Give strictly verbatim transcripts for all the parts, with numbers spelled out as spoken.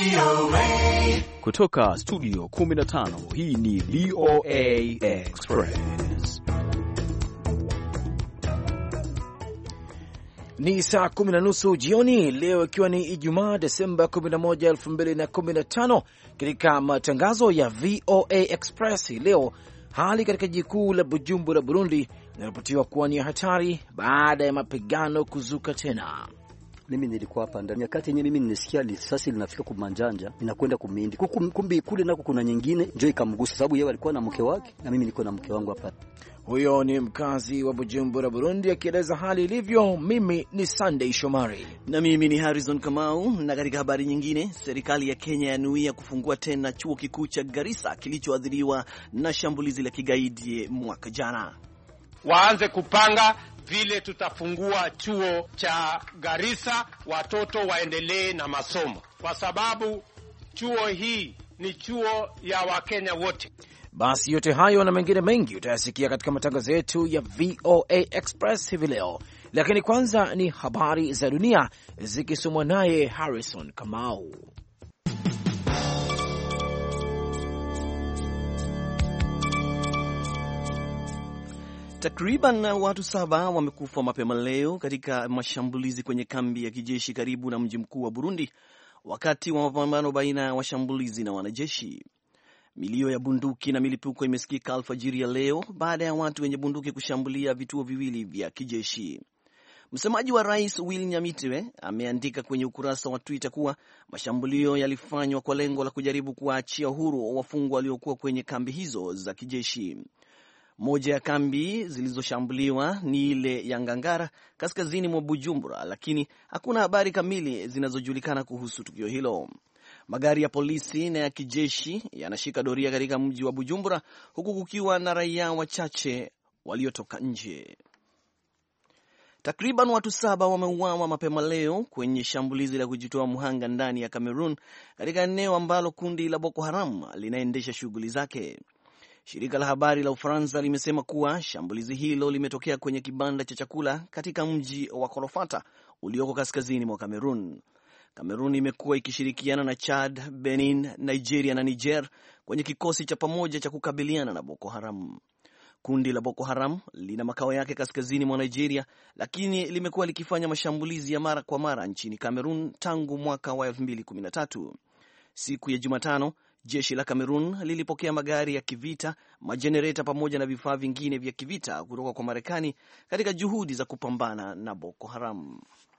Kutoka studio kumi na tano, hii ni V O A Express. Ni saa kumi na nusu jioni leo, ikiwa ni Ijumaa Desemba kumi na moja, elfu mbili na kumi na tano. Katika matangazo ya V O A Express leo, hali katika jiji kuu la Bujumbura, Burundi, inaripotiwa kuwa ni hatari baada ya mapigano kuzuka tena. Mimi nilikuwa hapa ndani wakati yenyewe mimi nilisikia risasi linafika kumanjanja inakwenda kumindi. Kumbi kule nako kuna nyingine njoo ikamgusa, sababu yeye alikuwa na mke wake na mimi nilikuwa na mke wangu hapa. Huyo ni mkazi wa Bujumbura, Burundi, akieleza hali ilivyo. Mimi ni Sunday Shomari na mimi ni Harrison Kamau. Na katika habari nyingine, serikali ya Kenya yanuia kufungua tena chuo kikuu cha Garissa kilichoathiriwa na shambulizi la kigaidi mwaka jana. Waanze kupanga vile tutafungua chuo cha Garissa, watoto waendelee na masomo, kwa sababu chuo hii ni chuo ya Wakenya wote. Basi yote hayo na mengine mengi utayasikia katika matangazo yetu ya V O A Express hivi leo, lakini kwanza ni habari za dunia zikisomwa naye Harrison Kamau. Takriban watu saba wamekufa mapema leo katika mashambulizi kwenye kambi ya kijeshi karibu na mji mkuu wa Burundi wakati wa mapambano baina ya washambulizi na wanajeshi. Milio ya bunduki na milipuko imesikika alfajiri ya leo baada ya watu wenye bunduki kushambulia vituo viwili vya kijeshi. Msemaji wa Rais William Nyamitwe ameandika kwenye ukurasa wa Twitter kuwa mashambulio yalifanywa kwa lengo la kujaribu kuwaachia huru wafungwa waliokuwa kwenye kambi hizo za kijeshi. Moja ya kambi zilizoshambuliwa ni ile ya Ngangara kaskazini mwa Bujumbura, lakini hakuna habari kamili zinazojulikana kuhusu tukio hilo. Magari ya polisi na ya kijeshi yanashika doria katika mji wa Bujumbura, huku kukiwa na raia wachache waliotoka nje. Takriban watu saba wameuawa mapema leo kwenye shambulizi la kujitoa mhanga ndani ya Cameroon, katika eneo ambalo kundi la Boko Haram linaendesha shughuli zake. Shirika la habari la Ufaransa limesema kuwa shambulizi hilo limetokea kwenye kibanda cha chakula katika mji wa Korofata ulioko kaskazini mwa Cameroon. Cameroon imekuwa ikishirikiana na Chad, Benin, Nigeria na Niger kwenye kikosi cha pamoja cha kukabiliana na Boko Haram. Kundi la Boko Haram lina makao yake kaskazini mwa Nigeria, lakini limekuwa likifanya mashambulizi ya mara kwa mara nchini Cameroon tangu mwaka wa elfu mbili kumi na tatu. Siku ya Jumatano, jeshi la Cameroon lilipokea magari ya kivita, majenereta pamoja na vifaa vingine vya kivita kutoka kwa Marekani katika juhudi za kupambana na Boko Haram.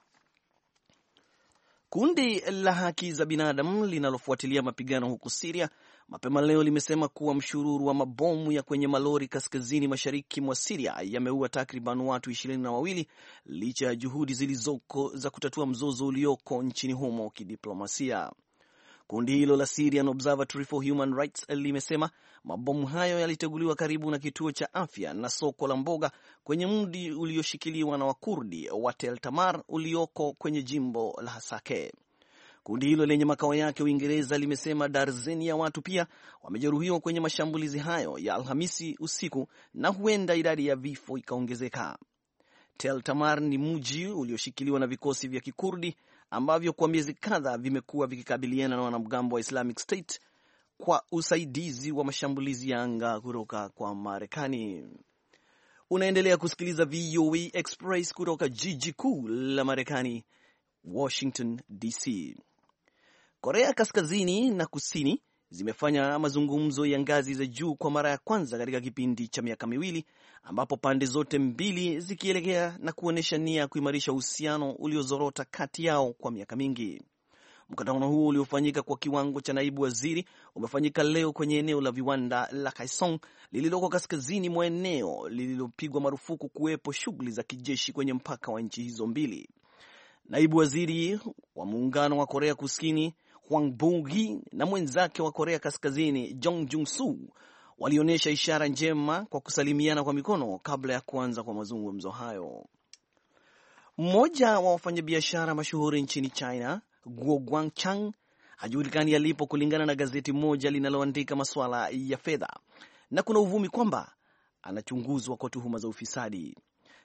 Kundi la haki za binadamu linalofuatilia mapigano huko Syria mapema leo limesema kuwa mshururu wa mabomu ya kwenye malori kaskazini mashariki mwa Syria yameua takriban watu ishirini na wawili licha ya juhudi zilizoko za kutatua mzozo ulioko nchini humo kidiplomasia. Kundi hilo la Syrian Observatory for Human Rights limesema mabomu hayo yaliteguliwa karibu na kituo cha afya na soko la mboga kwenye mji ulioshikiliwa na Wakurdi wa Tel Tamar ulioko kwenye jimbo la Hasake. Kundi hilo lenye makao yake Uingereza limesema darzeni ya watu pia wamejeruhiwa kwenye mashambulizi hayo ya Alhamisi usiku na huenda idadi ya vifo ikaongezeka. Tel Tamar ni mji ulioshikiliwa na vikosi vya Kikurdi ambavyo kwa miezi kadhaa vimekuwa vikikabiliana na wanamgambo wa Islamic State kwa usaidizi wa mashambulizi ya anga kutoka kwa Marekani. Unaendelea kusikiliza V O A Express kutoka jiji kuu la Marekani, Washington D C. Korea Kaskazini na Kusini zimefanya mazungumzo ya ngazi za juu kwa mara ya kwanza katika kipindi cha miaka miwili, ambapo pande zote mbili zikielekea na kuonesha nia ya kuimarisha uhusiano uliozorota kati yao kwa miaka mingi. Mkutano huo uliofanyika kwa kiwango cha naibu waziri umefanyika leo kwenye eneo la viwanda la Kaesong lililoko kaskazini mwa eneo lililopigwa marufuku kuwepo shughuli za kijeshi kwenye mpaka wa nchi hizo mbili. Naibu waziri wa muungano wa Korea Kusini Hwang Bong-gi na mwenzake wa Korea Kaskazini Jong Jung-soo walionyesha ishara njema kwa kusalimiana kwa mikono kabla ya kuanza kwa mazungumzo hayo. Mmoja wa wafanyabiashara mashuhuri nchini China, Guo Guangchang, hajulikani alipo kulingana na gazeti moja linaloandika masuala ya fedha, na kuna uvumi kwamba anachunguzwa kwa tuhuma za ufisadi.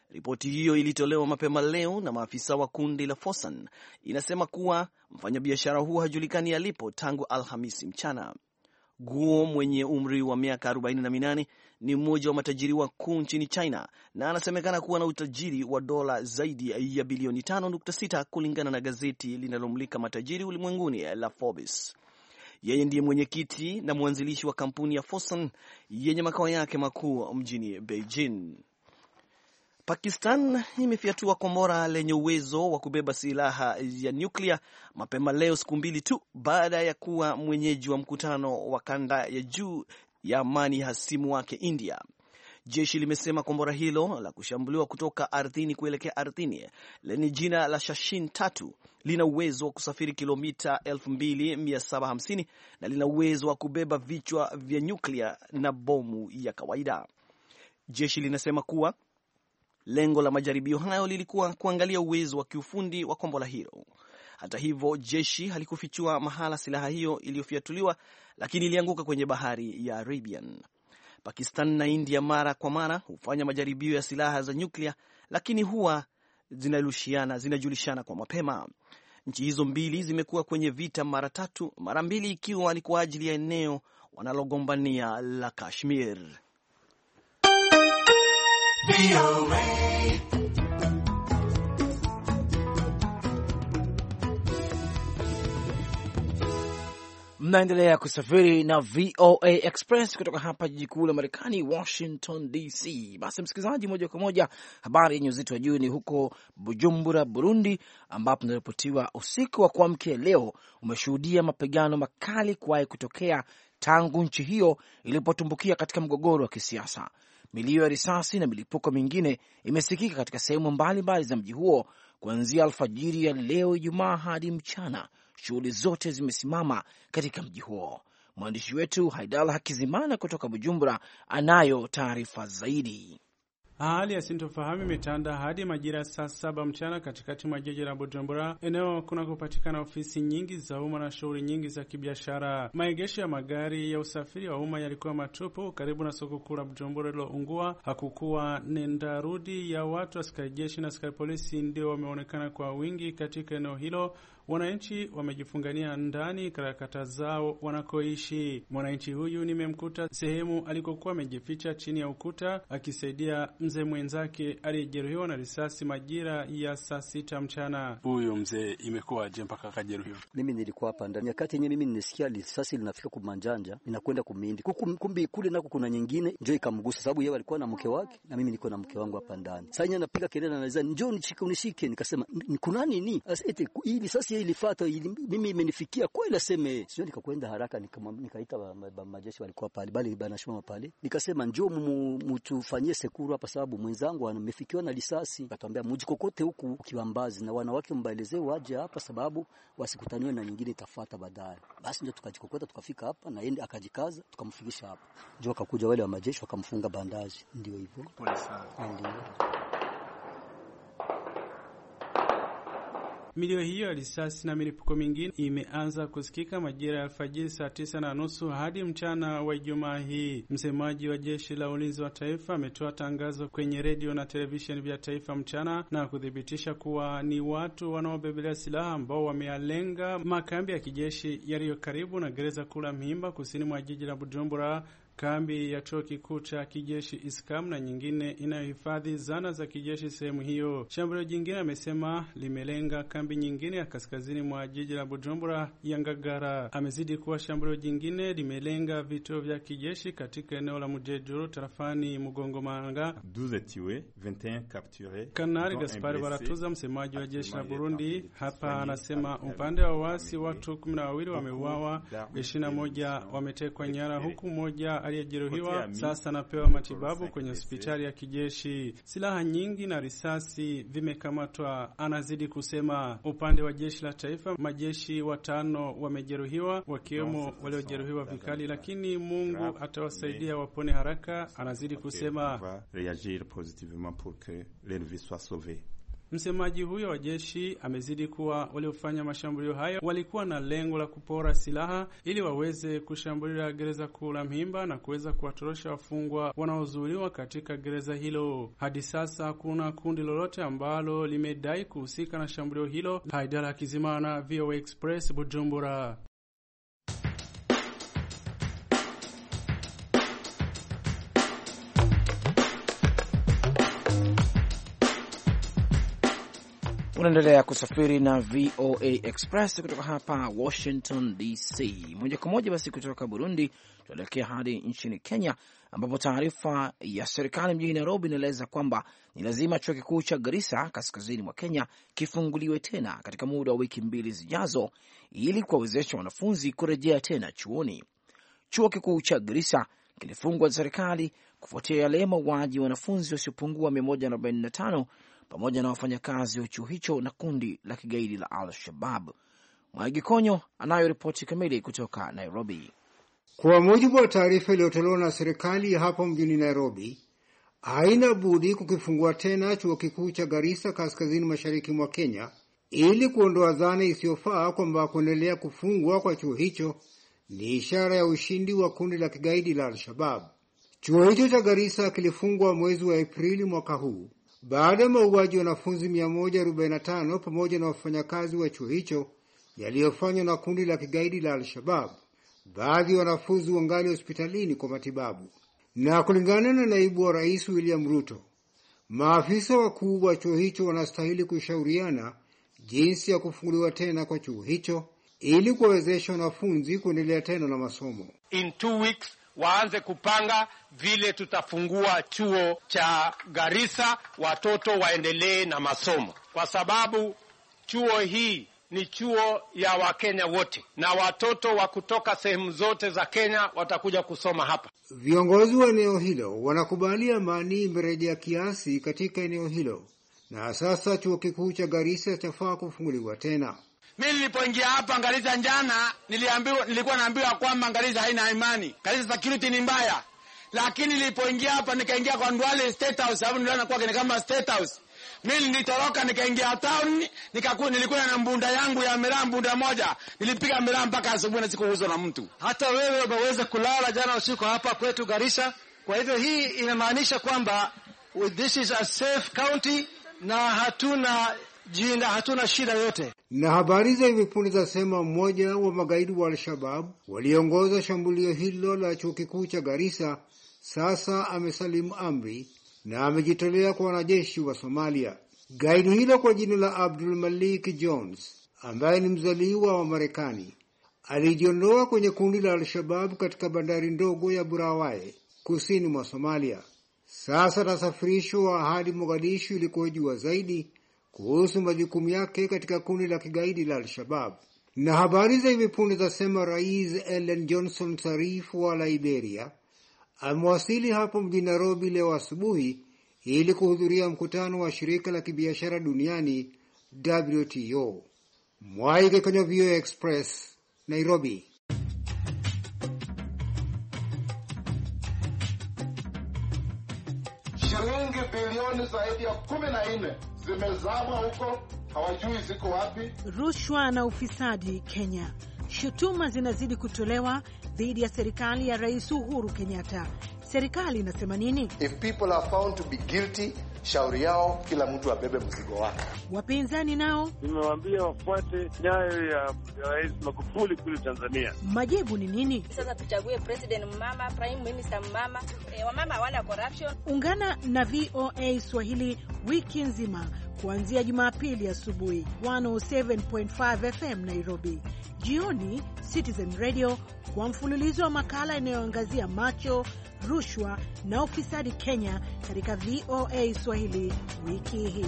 Ripoti hiyo ilitolewa mapema leo na maafisa wa kundi la Fosun. Inasema kuwa mfanyabiashara huo hajulikani alipo tangu Alhamisi mchana. Guo mwenye umri wa miaka arobaini na minane ni mmoja wa matajiri wakuu nchini China na anasemekana kuwa na utajiri wa dola zaidi ya bilioni tano nukta sita kulingana na gazeti linalomulika matajiri ulimwenguni la Forbes. Yeye ndiye mwenyekiti na mwanzilishi wa kampuni ya Fosun yenye makao yake makuu mjini Beijing. Pakistan imefyatua kombora lenye uwezo wa kubeba silaha ya nyuklia mapema leo, siku mbili tu baada ya kuwa mwenyeji wa mkutano wa kanda ya juu ya amani hasimu wake India. Jeshi limesema kombora hilo la kushambuliwa kutoka ardhini kuelekea ardhini lenye jina la Shashin tatu lina uwezo wa kusafiri kilomita elfu mbili mia saba hamsini na lina uwezo wa kubeba vichwa vya nyuklia na bomu ya kawaida. Jeshi linasema kuwa lengo la majaribio hayo lilikuwa kuangalia uwezo wa kiufundi wa kombora hilo. Hata hivyo, jeshi halikufichua mahala silaha hiyo iliyofyatuliwa, lakini ilianguka kwenye bahari ya Arabian. Pakistan na India mara kwa mara hufanya majaribio ya silaha za nyuklia, lakini huwa zinarushiana, zinajulishana kwa mapema. Nchi hizo mbili zimekuwa kwenye vita mara tatu, mara mbili ikiwa ni kwa ajili ya eneo wanalogombania la Kashmir. Mnaendelea kusafiri na V O A Express kutoka hapa jiji kuu la Marekani, Washington D C. Basi msikilizaji, moja kwa moja habari yenye uzito wa juu ni huko Bujumbura, Burundi, ambapo tunaripotiwa usiku wa kuamkia leo umeshuhudia mapigano makali kuwahi kutokea tangu nchi hiyo ilipotumbukia katika mgogoro wa kisiasa. Milio ya risasi na milipuko mingine imesikika katika sehemu mbalimbali za mji huo kuanzia alfajiri ya leo Ijumaa hadi mchana. Shughuli zote zimesimama katika mji huo. Mwandishi wetu Haidala Hakizimana kutoka Bujumbura anayo taarifa zaidi. Hali ya sintofahamu imetanda hadi majira saa saba mchana katikati mwa jiji la Bujumbura, eneo kuna kupatikana ofisi nyingi za umma na shughuli nyingi za kibiashara. Maegesho ya magari ya usafiri wa umma yalikuwa matupu karibu na soko kuu la Bujumbura liloungua. Hakukuwa nenda rudi ya watu. Askari jeshi na askari polisi ndio wameonekana kwa wingi katika eneo hilo. Wananchi wamejifungania ndani karakata zao wanakoishi. Mwananchi huyu nimemkuta sehemu alikokuwa amejificha chini ya ukuta akisaidia mzee mwenzake aliyejeruhiwa na risasi majira ya saa sita mchana. Huyo mzee imekuwa je mpaka akajeruhiwa? Mimi nilikuwa hapa ndani. Nyakati yenyewe mimi nisikia risasi linafika kumanjanja, inakwenda kumindi. Kumbi kule nako kuna nyingine njoo ikamgusa, sababu yeye alikuwa na mke wake na mimi niko na mke wangu hapa ndani. Sasa yeye anapiga kelele anaweza njoo nishike unishike, nikasema kuna nini? Eti hii risasi ilifuata mimi imenifikia kweli, aseme sio. Nikakwenda haraka nikaita majeshi walikuwa pale bali banashuma pale, nikasema njoo mtufanyie sekuru hapa sababu mwenzangu amefikiwa na risasi. Akatwambia mjikokote huku ukiwambazi na wanawake mbaelezee waje hapa sababu wasikutaniwe na nyingine itafuata baadaye. Basi ndio tukajikokota tukafika hapa na yeye akajikaza tukamfikisha hapa. Njoo akakuja wale wa majeshi wakamfunga bandaji. Ndio hivyo. Pole sana. Ndio. Milio hiyo ya risasi na milipuko mingine imeanza kusikika majira ya alfajiri saa tisa na nusu hadi mchana wa Ijumaa hii. Msemaji wa jeshi la ulinzi wa taifa ametoa tangazo kwenye redio na televisheni vya taifa mchana na kuthibitisha kuwa ni watu wanaobebelea silaha ambao wamealenga makambi ya kijeshi yaliyo karibu na gereza kuu la Mpimba kusini mwa jiji la Bujumbura, kambi ya chuo kikuu cha kijeshi Iskam na nyingine inayohifadhi zana za kijeshi sehemu hiyo. Shambulio jingine amesema limelenga kambi nyingine ya kaskazini mwa jiji la Bujumbura ya Ngagara. Amezidi kuwa shambulio jingine limelenga vituo vya kijeshi katika eneo la Mujejuru tarafani Mugongomanga. douze tués, vingt et un capturés. Kanali Gaspar Baratuza, msemaji wa jeshi la Burundi, hapa anasema upande wa wasi watu kumi na wawili wameuawa, ishirini na moja wametekwa nyara, huku moja aliyejeruhiwa sasa anapewa matibabu kwenye hospitali ya kijeshi. Silaha nyingi na risasi vimekamatwa. Anazidi kusema upande wa jeshi la taifa majeshi watano wamejeruhiwa, wakiwemo waliojeruhiwa vikali, lakini Mungu atawasaidia wapone haraka. Anazidi kusema reagir positivement pour que les vies soient sauvées. Msemaji huyo wa jeshi amezidi kuwa waliofanya mashambulio hayo walikuwa na lengo la kupora silaha ili waweze kushambulia gereza kuu la Mhimba na kuweza kuwatorosha wafungwa wanaozuiliwa katika gereza hilo. Hadi sasa hakuna kundi lolote ambalo limedai kuhusika na shambulio hilo. Haidara Kizimana, V O A Express, Bujumbura. Unaendelea kusafiri na V O A Express kutoka hapa Washington D C. Moja kwa moja basi kutoka Burundi tuelekea hadi nchini Kenya, ambapo taarifa ya serikali mjini Nairobi inaeleza kwamba ni lazima chuo kikuu cha Garissa kaskazini mwa Kenya kifunguliwe tena katika muda wa wiki mbili zijazo ili kuwawezesha wanafunzi kurejea tena chuoni. Chuo kikuu cha Garissa kilifungwa na serikali kufuatia yale mauaji wanafunzi wasiopungua mia moja arobaini na tano pamoja na wafanyakazi wa chuo hicho na kundi la kigaidi la Al-Shabaab. Mwagi Konyo anayo ripoti kamili kutoka Nairobi. Kwa mujibu wa taarifa iliyotolewa na serikali hapo mjini Nairobi, haina budi kukifungua tena chuo kikuu cha Garissa kaskazini mashariki mwa Kenya ili kuondoa dhana isiyofaa kwamba kuendelea kufungwa kwa chuo hicho ni ishara ya ushindi wa kundi la kigaidi la Al-Shabaab. Chuo hicho cha Garissa kilifungwa mwezi wa Aprili mwaka huu baada ya mauaji wanafunzi mia moja arobaini na tano pamoja na wafanyakazi wa chuo hicho yaliyofanywa na kundi la kigaidi la Al-Shabaab. Baadhi ya wanafunzi wangali hospitalini kwa matibabu. Na kulingana na naibu wa rais William Ruto, maafisa wakuu wa chuo hicho wanastahili kushauriana jinsi ya kufunguliwa tena kwa chuo hicho ili kuwezesha wanafunzi kuendelea tena na masomo. In two weeks waanze kupanga vile tutafungua chuo cha Garissa, watoto waendelee na masomo, kwa sababu chuo hii ni chuo ya Wakenya wote na watoto wa kutoka sehemu zote za Kenya watakuja kusoma hapa. Viongozi wa eneo hilo wanakubali amani imerejea kiasi katika eneo hilo na sasa chuo kikuu cha Garissa chafaa kufunguliwa tena. Mimi nilipoingia hapa Garissa jana, niliambiwa nilikuwa naambiwa kwamba Garissa haina imani. Garissa security ni mbaya. Lakini nilipoingia hapa nikaingia kwa Ndwale State House, hapo niliona kwa ni kama State House. Mimi nilitoroka nikaingia town, nikakuwa nilikuwa na mbunda yangu ya miraa mbunda moja. Nilipiga miraa mpaka asubuhi na sikuuzwa na mtu. Hata wewe unaweza kulala jana usiku hapa kwetu Garissa. Kwa hivyo hii inamaanisha kwamba this is a safe county na hatuna jina, hatuna shida yote. Na habari za hivi punde zasema mmoja wa magaidi wa Al-Shabaab waliongoza shambulio hilo la chuo kikuu cha Garissa sasa amesalimu amri na amejitolea kwa wanajeshi wa Somalia. Gaidi hilo kwa jina la Abdul Malik Jones, ambaye ni mzaliwa wa Marekani, alijiondoa kwenye kundi la Al-Shabaab katika bandari ndogo ya Burawaye kusini mwa Somalia. Sasa tasafirishwa hadi Mogadishu ili kujua zaidi kuhusu majukumu yake katika kundi la kigaidi la Al-Shabaab. Na habari za hivi punde zasema Rais Ellen Johnson Sirleaf wa Liberia amewasili hapo mjini Nairobi leo asubuhi ili kuhudhuria mkutano wa shirika la kibiashara duniani W T O. Mwaige kwenye V O A Express, Nairobi. Shilingi bilioni zaidi ya kumi na nne zimezama huko, hawajui ziko wapi. Rushwa na ufisadi Kenya. Shutuma zinazidi kutolewa dhidi ya serikali ya Rais Uhuru Kenyatta. Serikali inasema nini? If people are found to be guilty, shauri yao kila mtu abebe mzigo wake. Wapinzani nao nimewaambia wafuate nyayo ya Rais Magufuli kule Tanzania. Majibu ni nini? Sasa tuchague president mama, prime minister mama, e, wamama hawana corruption. Ungana na V O A Swahili wiki nzima kuanzia Jumapili asubuhi one oh seven point five F M Nairobi, jioni Citizen Radio kwa mfululizo wa makala inayoangazia macho, rushwa na ufisadi Kenya katika V O A Swahili wiki hii.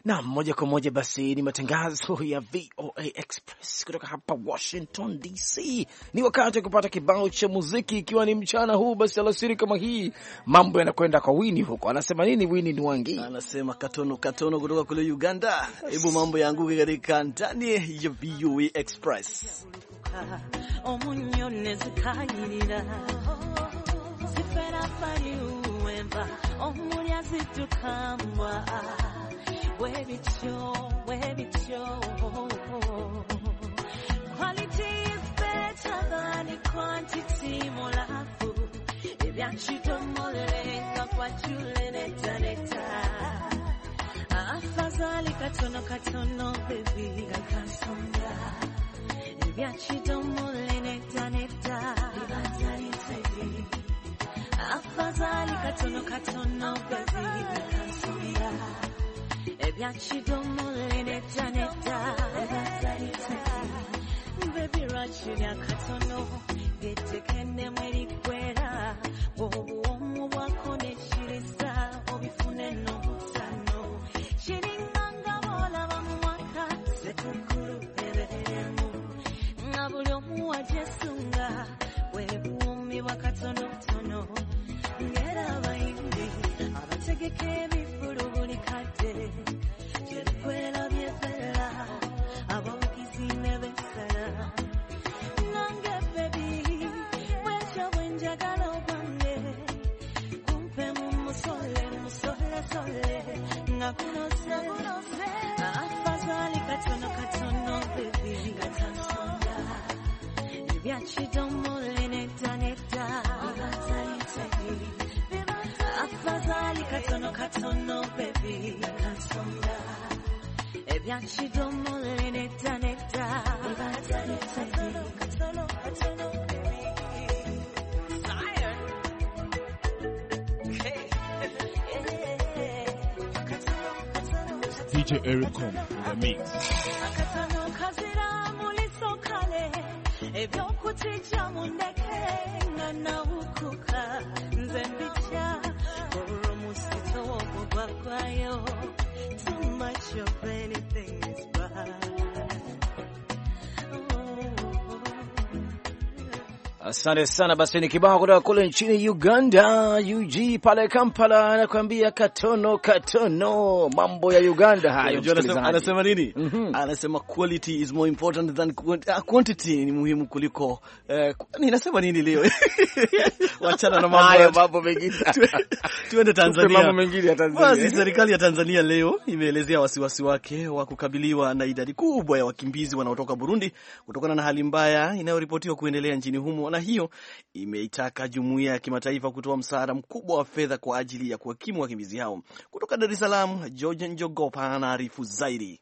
Na moja kwa moja basi ni matangazo ya V O A Express kutoka hapa Washington D C. Ni wakati wa kupata kibao cha muziki, ikiwa ni mchana huu. Basi alasiri kama hii mambo yanakwenda kwa Winnie huko. Anasema nini Winnie Nwangi? Anasema katono katono kutoka kule Uganda. Hebu mambo yangu katika ndani ya V O A Express. Omunyone zikayirira Zifera fari uwemba Omulya zitukambwa Webicho, webicho Quality is better than quantity molafu Ebyachito molenga kwa chule neta neta Afazali katono katono baby kakasonga Ebyachito molenga neta Ibatani tebi Afazali katono katono baby kakasonga Ebyachito molenga neta Ibatani tebi Baby rachuli katono Getekende mweri kwera Wobu omu wako nechirisa Obifune no hutano Shiringanga bola bamwaka Setukuru peremu Ngabuli omu wajesunga Webu umi wakatono tono Ngera baindi Abategeke bifuru buli kate Jerikwela byefela Abokizi nebesala Nange baby Wenja wenja galo kwange Kumpe mumusole musole sole Ngakunose Afazali katono katono baby Katasonga Ebyachito mole neta neta Ibatali tebi Afazali katono katono baby Katasonga Ebyachito mole neta neta Ibatali tebi Katono katono baby Sire D J Eric Com, the mix. Akatano kazira muliso kale Ebyo kutija mundeke Ngana ukuka Nzembicha Oro musito Wogwa kwayo Too much of anything is bad. Asante sana. Basi ni kibao kutoka kule nchini Uganda, U G pale Kampala, anakuambia katono katono. Mambo ya Uganda hayo. Anasema nini? Mm -hmm. Anasema quality is more important than quantity. Ni muhimu kuliko eh, ninasema nini leo? Wachana na mambo mambo mengine. Tuende Tanzania. Mambo mengine ya Tanzania. Basi serikali ya Tanzania leo imeelezea wasiwasi wake wa kukabiliwa na idadi kubwa ya wakimbizi wanaotoka Burundi kutokana na hali mbaya inayoripotiwa kuendelea nchini humo, na hiyo imeitaka jumuiya ya kimataifa kutoa msaada mkubwa wa fedha kwa ajili ya kuwakimu wakimbizi hao. Kutoka Dar es Salaam, George Njogopa anaarifu zaidi.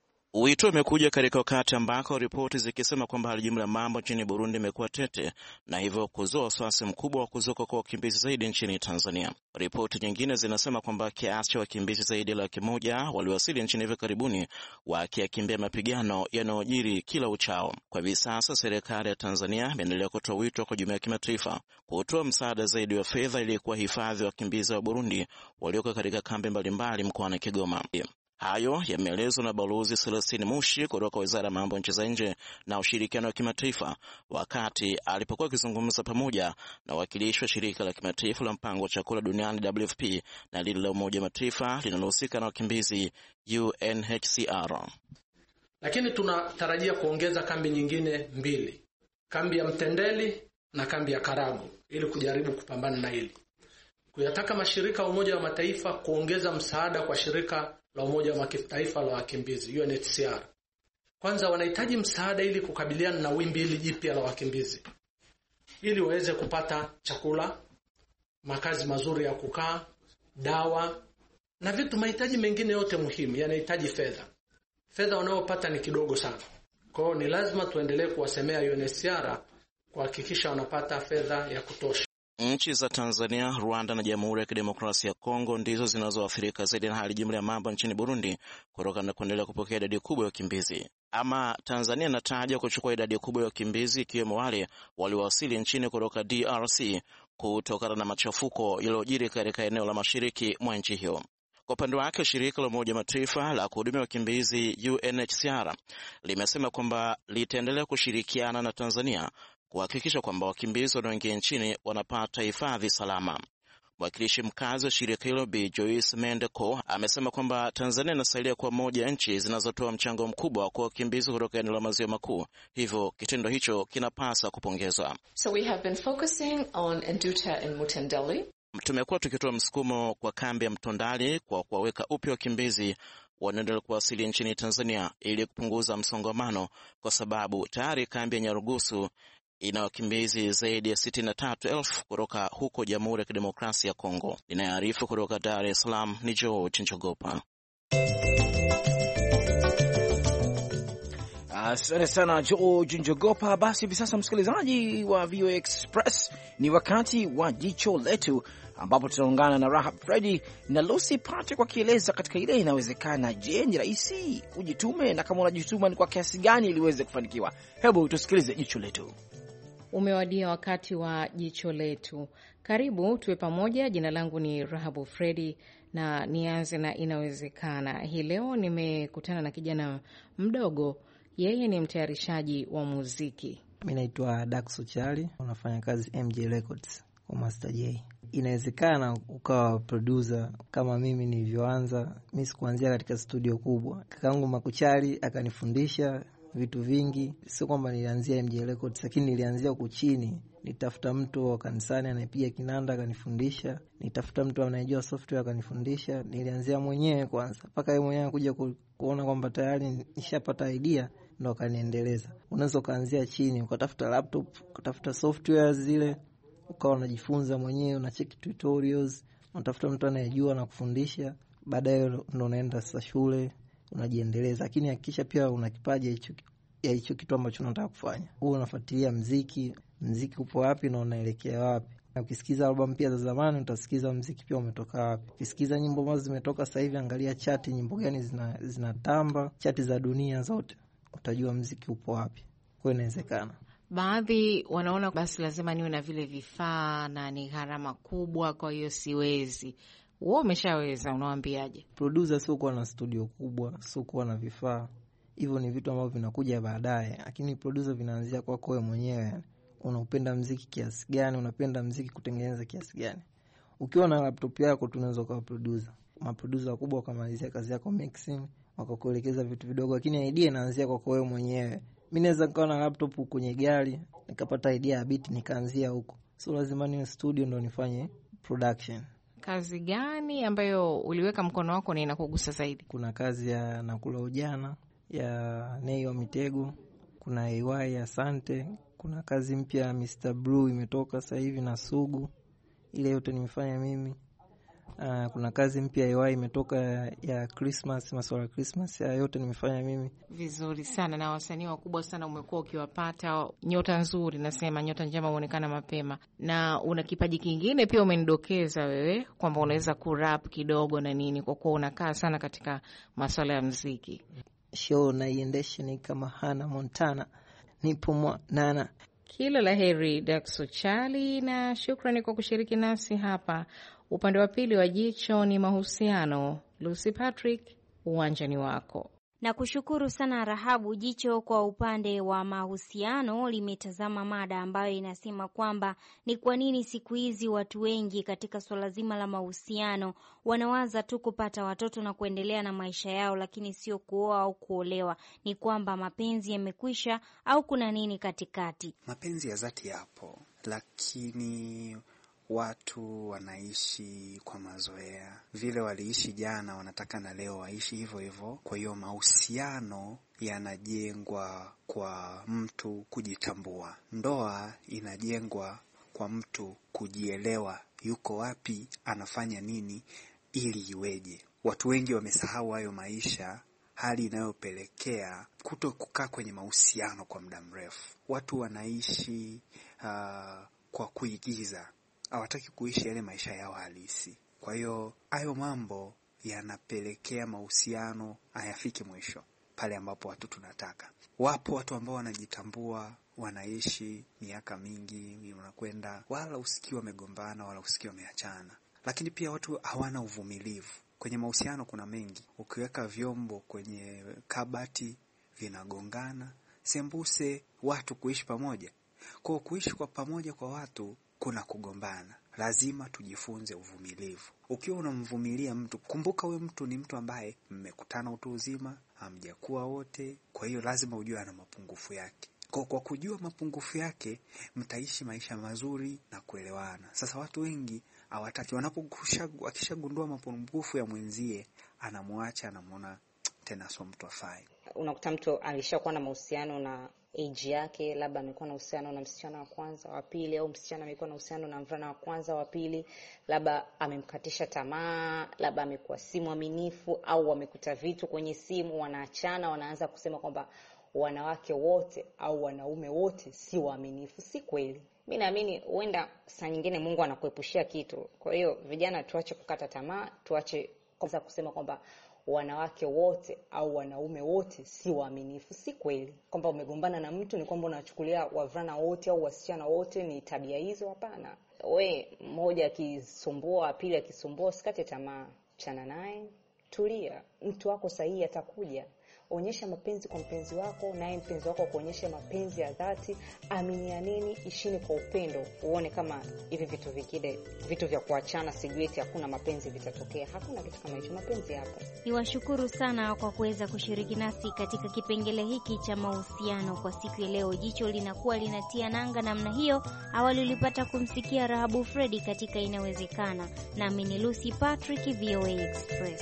Wito umekuja katika wakati ambako ripoti zikisema kwamba hali jumla ya mambo nchini Burundi imekuwa tete na hivyo kuzua wasiwasi mkubwa wa kuzuka kwa wakimbizi zaidi nchini Tanzania. Ripoti nyingine zinasema kwamba kiasi cha wakimbizi zaidi ya laki moja waliwasili nchini hivi karibuni wakiyakimbia mapigano yanayojiri kila uchao. Kwa hivi sasa serikali ya Tanzania imeendelea kutoa wito kwa jumuiya ya kimataifa kutoa msaada zaidi wa fedha ili kuwahifadhi wakimbizi wa Burundi walioko katika kambi mbalimbali mkoani Kigoma. Hayo yameelezwa na Balozi Celestine Mushi kutoka Wizara ya Mambo ya Nchi za Nje na Ushirikiano wa Kimataifa wakati alipokuwa akizungumza pamoja na wakilishi wa shirika la kimataifa la mpango wa chakula duniani W F P na lile la Umoja wa Mataifa linalohusika na wakimbizi U N H C R. Lakini tunatarajia kuongeza kambi nyingine mbili, kambi ya Mtendeli na kambi ya Karagu, ili kujaribu kupambana na hili. Kuyataka mashirika ya Umoja wa Mataifa kuongeza msaada kwa shirika la Umoja wa Mataifa la wakimbizi U N H C R. Kwanza wanahitaji msaada ili kukabiliana na wimbi hili jipya la wakimbizi, ili waweze kupata chakula, makazi mazuri ya kukaa, dawa na vitu mahitaji mengine yote muhimu yanahitaji fedha. Fedha wanayopata ni kidogo sana. Kwa hiyo ni lazima tuendelee kuwasemea U N H C R kuhakikisha wanapata fedha ya kutosha. Nchi za Tanzania, Rwanda na Jamhuri ya Kidemokrasia ya Kongo ndizo zinazoathirika zaidi na hali jumla ya mambo nchini Burundi kutokana na kuendelea kupokea idadi kubwa ya wakimbizi. Ama Tanzania inataja kuchukua idadi kubwa ya wakimbizi ikiwemo wale waliowasili nchini kutoka D R C kutokana na machafuko yaliyojiri katika eneo la mashariki mwa nchi hiyo. Kwa upande wake, shirika la Umoja Mataifa la kuhudumia wakimbizi U N H C R limesema kwamba litaendelea kushirikiana na Tanzania kuhakikisha kwamba wakimbizi wanaoingia nchini wanapata hifadhi salama. Mwakilishi mkazi wa shirika hilo Bi Joyce Mendeko amesema kwamba Tanzania inasalia kuwa moja ya nchi zinazotoa mchango mkubwa kwa wakimbizi kutoka eneo la maziwa makuu, hivyo kitendo hicho kinapasa kupongezwa. So we have been focusing on Nduta and Mutendeli. Tumekuwa tukitoa msukumo kwa kambi ya Mtondali kwa kuwaweka upya wakimbizi wanaendelea kuwasili nchini Tanzania ili kupunguza msongamano, kwa sababu tayari kambi ya Nyarugusu ina wakimbizi zaidi ya sitini na tatu elfu kutoka huko Jamhuri ya Kidemokrasia ya Kongo. Inaarifu kutoka Dar es Salaam ni George Njogopa. Asante sana George Njogopa. Basi hivi sasa, msikilizaji wa V O A Express, ni wakati wa jicho letu, ambapo tunaungana na Rahab Fredi na Lucy Patrick wakieleza katika ile inawezekana. Je, ni rahisi ujitume, na kama unajituma ni kwa kiasi gani ili uweze kufanikiwa? Hebu tusikilize jicho letu. Umewadia wakati wa jicho letu. Karibu tuwe pamoja. Jina langu ni Rahabu Fredi na nianze na inawezekana. Hii leo nimekutana na kijana mdogo, yeye ni mtayarishaji wa muziki. Mimi naitwa Daxo Chali, unafanya kazi M J Records kwa Master J. Inawezekana ukawa producer kama mimi nilivyoanza. Mimi sikuanzia katika studio kubwa. Kakaangu Makuchali akanifundisha vitu vingi. Sio kwamba nilianzia M J Records, lakini nilianzia huko chini. Nitafuta mtu wa kanisani anayepiga kinanda akanifundisha, nitafuta mtu anayejua software akanifundisha. Nilianzia mwenyewe kwanza mpaka yeye mwenyewe kuja ku, kuona kwamba tayari nishapata idea, ndo akaniendeleza. Unaweza kaanzia chini, ukatafuta laptop, ukatafuta software zile, ukawa unajifunza mwenyewe, unacheki tutorials, unatafuta mtu anayejua na kufundisha. Baadaye ndo unaenda sasa shule, unajiendeleza. Lakini hakikisha pia una kipaji hicho ya hicho kitu ambacho unataka kufanya. Wewe unafuatilia muziki, muziki upo wapi na unaelekea wapi. Na ukisikiza album pia za zamani, utasikiza muziki pia umetoka wapi. Ukisikiza nyimbo ambazo zimetoka sasa hivi, angalia chati, nyimbo gani zina zinatamba, chati za dunia zote, utajua muziki upo wapi. Kwa inawezekana. Baadhi wanaona basi lazima niwe na vile vifaa na ni gharama kubwa, kwa hiyo siwezi. Wewe umeshaweza, unawaambiaje? Producer sio kuwa na studio kubwa, sio kuwa na vifaa. Hivyo ni vitu ambavyo vinakuja baadaye, lakini producer vinaanzia kwako wewe mwenyewe. Unaupenda muziki kiasi gani? Unapenda muziki kutengeneza kiasi gani? Ukiwa na laptop yako tunaweza kuwa producer. Maproducer wakubwa wakamalizia kazi yako mixing, wakakuelekeza vitu vidogo, lakini idea inaanzia kwako wewe mwenyewe. Mimi naweza kuwa na laptop kwenye gari, nikapata idea ya beat nikaanzia huko. Sio lazima niwe studio ndo nifanye production. Kazi gani ambayo uliweka mkono wako na inakugusa zaidi? Kuna kazi ya Nakula Ujana ya Neyo Mitego, kuna A Y ya Asante, kuna kazi mpya ya Mister Blue imetoka sasa hivi na Sugu, ile yote nimefanya mimi. Uh, kuna kazi mpya ya A Y imetoka ya Christmas, masuala ya Christmas, ya yote nimefanya mimi. Vizuri sana, na wasanii wakubwa sana umekuwa ukiwapata, nyota nzuri, nasema nyota njema huonekana mapema. Na una kipaji kingine pia umenidokeza wewe kwamba unaweza kurap kidogo na nini, kwa kuwa unakaa sana katika masuala ya muziki. Show na iendeshe ni kama Hana Montana, nipo mwanana. Kila la heri Daxo Chali, na shukrani kwa kushiriki nasi hapa. Upande wa pili wa jicho ni mahusiano. Lucy Patrick, uwanjani wako. Na kushukuru sana Rahabu. Jicho kwa upande wa mahusiano limetazama mada ambayo inasema kwamba ni kwa nini siku hizi watu wengi katika swala zima la mahusiano wanawaza tu kupata watoto na kuendelea na maisha yao, lakini sio kuoa au kuolewa. Ni kwamba mapenzi yamekwisha au kuna nini katikati? Mapenzi ya dhati yapo, lakini watu wanaishi kwa mazoea. Vile waliishi jana wanataka na leo waishi hivyo hivyo. Kwa hiyo mahusiano yanajengwa kwa mtu kujitambua. Ndoa inajengwa kwa mtu kujielewa, yuko wapi, anafanya nini ili iweje. Watu wengi wamesahau hayo maisha, hali inayopelekea kuto kukaa kwenye mahusiano kwa muda mrefu. Watu wanaishi uh, kwa kuigiza. Hawataki kuishi yale maisha yao halisi. Kwa hiyo hayo mambo yanapelekea mahusiano hayafiki mwisho pale ambapo watu tunataka. Wapo watu ambao wanajitambua, wanaishi miaka mingi, unakwenda wala usikii wamegombana wala usikii wameachana. Lakini pia watu hawana uvumilivu. Kwenye mahusiano kuna mengi. Ukiweka vyombo kwenye kabati vinagongana, sembuse watu kuishi pamoja. Kwa kuishi kwa pamoja kwa watu kuna kugombana. Lazima tujifunze uvumilivu. Ukiwa unamvumilia mtu, kumbuka huyo mtu ni mtu ambaye mmekutana utu uzima, hamjakuwa wote. Kwa hiyo lazima ujue ana mapungufu yake. Kwa, kwa kujua mapungufu yake, mtaishi maisha mazuri na kuelewana. Sasa watu wengi hawataki, wanapokushagu akishagundua mapungufu ya mwenzie, anamwacha, anamuona tena sio mtu afai. Unakuta mtu alishakuwa na mahusiano na age yake, labda amekuwa na uhusiano na msichana wa kwanza wa pili, au msichana amekuwa na uhusiano na mvulana wa kwanza wa pili, labda amemkatisha tamaa, labda amekuwa si mwaminifu, au wamekuta vitu kwenye simu, wanaachana, wanaanza kusema kwamba wanawake wote au wanaume wote si waaminifu. Si kweli. Mimi naamini huenda saa nyingine Mungu anakuepushia kitu. Kwa hiyo vijana, tuache kukata tamaa, tuache kwanza kusema kwamba wanawake wote au wanaume wote si waaminifu. Si kweli. Kwamba umegombana na mtu ni kwamba unachukulia wavulana wote au wasichana wote ni tabia hizo. Hapana. We mmoja akisumbua, pili akisumbua, usikate tamaa. Chana naye, tulia. Mtu wako sahihi atakuja. Onyesha mapenzi kwa mpenzi wako, naye mpenzi wako kuonyesha mapenzi ya dhati. Aminianeni, ishini kwa upendo. Uone kama hivi vitu vingine, vitu vya kuachana sijui eti hakuna mapenzi vitatokea. Hakuna kitu kama hicho, mapenzi hapo. Niwashukuru sana kwa kuweza kushiriki nasi katika kipengele hiki cha mahusiano kwa siku ya leo. Jicho linakuwa linatia nanga namna hiyo. Awali ulipata kumsikia Rahabu Fredi katika Inawezekana. Nami ni Lucy Patrick, V O A Express.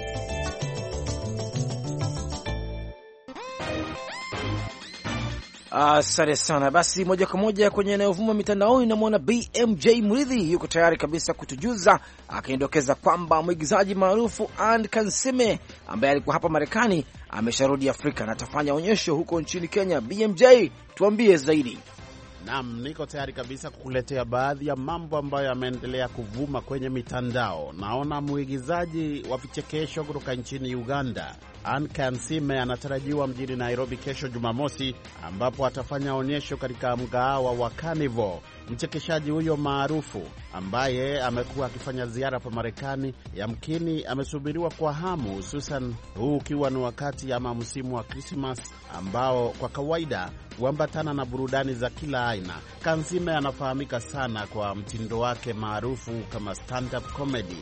Asante uh, sana. Basi moja kwa moja kwenye yanayovuma mitandaoni, namwona B M J Mridhi yuko tayari kabisa kutujuza, akiondokeza kwamba mwigizaji maarufu Ann Kansime ambaye alikuwa hapa Marekani amesharudi Afrika na atafanya onyesho huko nchini Kenya. B M J, tuambie zaidi. Naam, niko tayari kabisa kukuletea baadhi ya mambo ambayo yameendelea kuvuma kwenye mitandao. Naona mwigizaji wa vichekesho kutoka nchini Uganda, Ann Kansime, anatarajiwa mjini Nairobi kesho Jumamosi, ambapo atafanya onyesho katika mgahawa wa Carnival. Mchekeshaji huyo maarufu ambaye amekuwa akifanya ziara hapa Marekani, yamkini amesubiriwa kwa hamu, hususan huu ukiwa ni wakati ama msimu wa Christmas ambao kwa kawaida huambatana na burudani za kila aina. Kansime anafahamika sana kwa mtindo wake maarufu kama stand-up comedy.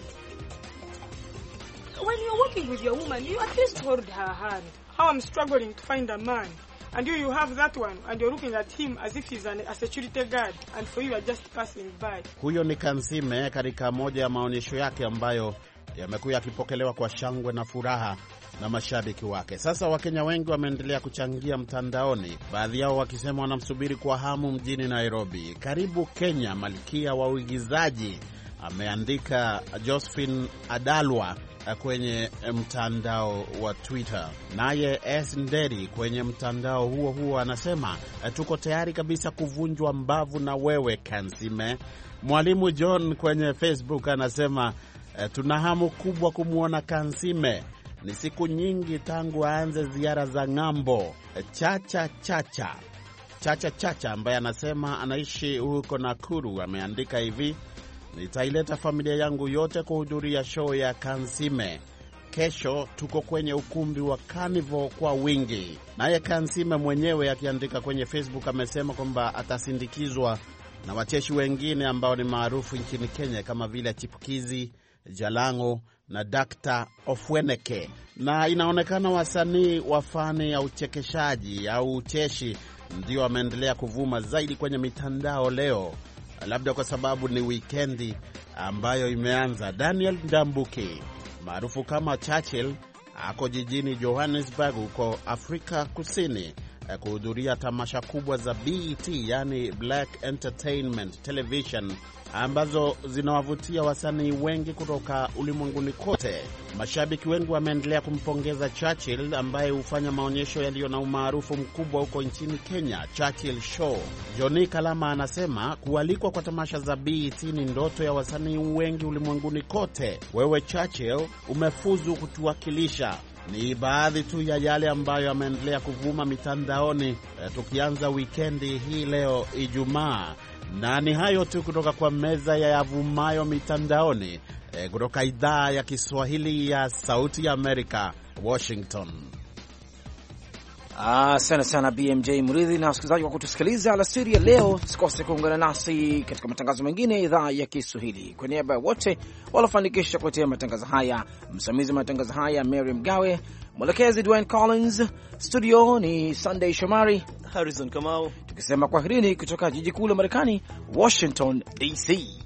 When you're working with your woman, you at least hold her hand. How I'm struggling to find a man. And you, you have that one, and you're looking at him as if he's an, a security guard, and for you are just passing by. Huyo ni Kansime katika moja ya maonyesho yake ambayo yamekuwa yakipokelewa kwa shangwe na furaha na mashabiki wake. Sasa Wakenya wengi wameendelea kuchangia mtandaoni, baadhi yao wakisema wanamsubiri kwa hamu mjini Nairobi. Karibu Kenya, malkia wa uigizaji, ameandika Josephine Adalwa kwenye mtandao wa Twitter. Naye S Nderi kwenye mtandao huo huo anasema, tuko tayari kabisa kuvunjwa mbavu na wewe Kansime. Mwalimu John kwenye Facebook anasema, tuna hamu kubwa kumuona Kansime. Ni siku nyingi tangu aanze ziara za ng'ambo. Chacha Chacha Chacha Chacha ambaye anasema anaishi huko Nakuru ameandika hivi, nitaileta familia yangu yote kuhudhuria show ya Kansime. Kesho tuko kwenye ukumbi wa Carnival kwa wingi. Naye Kansime mwenyewe akiandika kwenye Facebook amesema kwamba atasindikizwa na wacheshi wengine ambao ni maarufu nchini Kenya kama vile Chipukizi, Jalango na Doctor Ofweneke. Na inaonekana wasanii wa fani ya uchekeshaji au ucheshi ndio wameendelea kuvuma zaidi kwenye mitandao leo, labda kwa sababu ni wikendi ambayo imeanza. Daniel Ndambuki maarufu kama Churchill ako jijini Johannesburg huko Afrika Kusini kuhudhuria tamasha kubwa za B E T, yani Black Entertainment Television, ambazo zinawavutia wasanii wengi kutoka ulimwenguni kote. Mashabiki wengi wameendelea kumpongeza Churchill ambaye hufanya maonyesho yaliyo na umaarufu mkubwa huko nchini Kenya, Churchill Show. Johnny Kalama anasema kualikwa kwa tamasha za B E T ni ndoto ya wasanii wengi ulimwenguni kote. Wewe Churchill umefuzu kutuwakilisha. Ni baadhi tu ya yale ambayo yameendelea kuvuma mitandaoni, tukianza wikendi hii leo Ijumaa. Na ni hayo tu kutoka kwa meza ya yavumayo mitandaoni, e, kutoka idhaa ya Kiswahili ya Sauti ya Amerika, Washington. Asante ah, sana B M J Mridhi na wasikilizaji kwa kutusikiliza alasiri ya leo. Sikose kuungana nasi katika matangazo mengine ya idhaa ya Kiswahili. Kwa niaba ya wote waliofanikisha kuletea matangazo haya, msimamizi wa matangazo haya Mary Mgawe, mwelekezi Dwayne Collins, studio ni Sunday Shomari, Harrison Kamau, tukisema kwaherini kutoka jiji kuu la Marekani, Washington D C.